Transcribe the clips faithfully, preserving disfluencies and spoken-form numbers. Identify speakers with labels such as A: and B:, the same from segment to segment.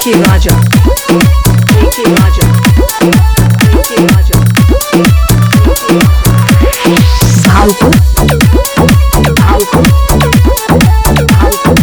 A: J K Raja, J K Raja, J K Raja, Bhalpur, Bhalpur, Bhalpur,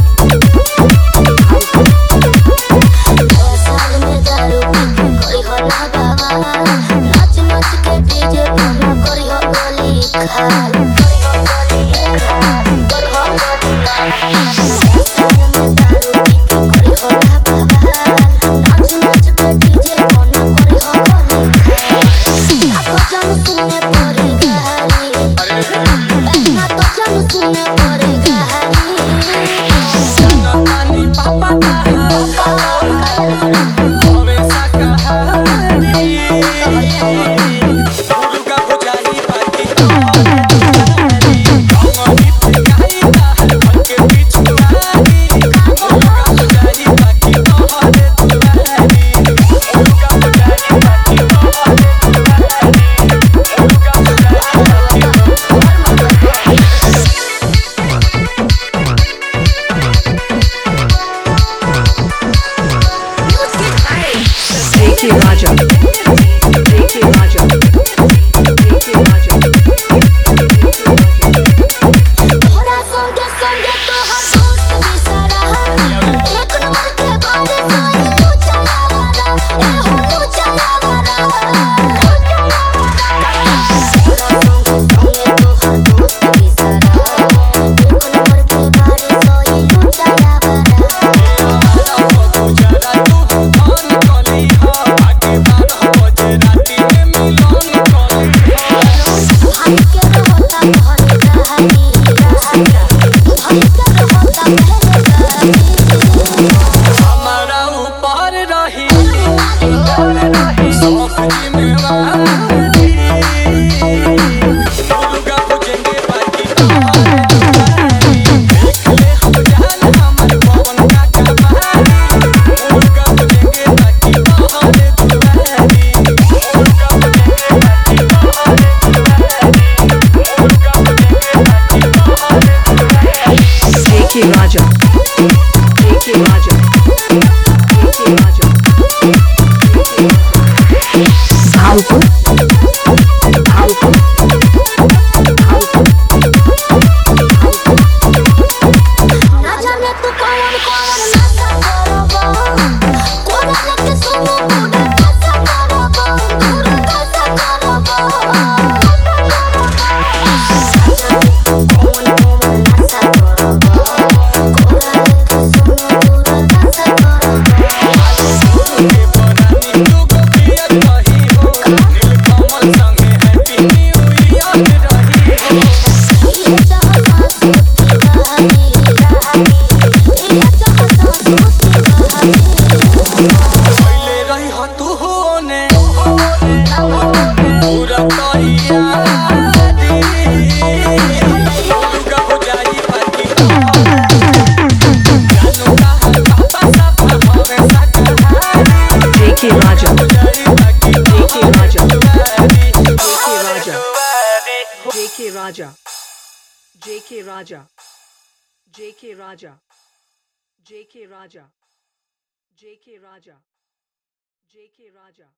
A: J K Raja, J K Raja, J K Raja,
B: थोड़ा संगे संगे तो हर दोस्त भी सारा एक नंबर के बारे में तू चला वाला ए हो तू चला वाला थोड़ा संगे संगे तो हर दोस्त भी सारा एक नंबर के बारे में तू चला
A: J K Raja, J K Raja, J K Raja, Bhalpur, Bhalpur, Bhalpur,
B: ना जाने तू कौन कौन नशा करबा कोना लेके सुनो पूरा कैसा करबा पूरा कैसा करबा कौन कौन नशा करबा कोना लेके सुनो पूरा कैसा
A: J K Raja, J K Raja, J K Raja, J K Raja, J K Raja, J K Raja, J K Raja, J K Raja, J K Raja.